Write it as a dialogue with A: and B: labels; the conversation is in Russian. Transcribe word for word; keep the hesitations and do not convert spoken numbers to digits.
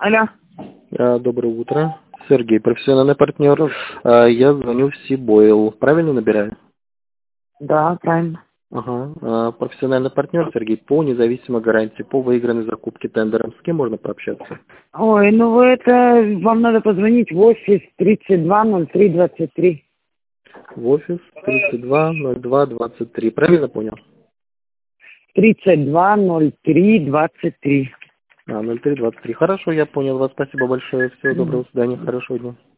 A: Алло.
B: А, Доброе утро. Сергей, профессиональный партнер. А, Я звоню в Сибойл. Правильно набираю?
A: Да, правильно.
B: Ага. А, Профессиональный партнер, Сергей, по независимой гарантии, по выигранной закупке тендером. С кем можно пообщаться?
A: Ой, ну вы это, вам надо позвонить в офис тридцать два ноль три двадцать три.
B: В офис тридцать два ноль два двадцать три. Правильно понял?
A: тридцать два ноль три двадцать три.
B: А, ноль три двадцать три. Хорошо, я понял вас. Спасибо большое. Всего доброго, до свидания. Хорошего дня.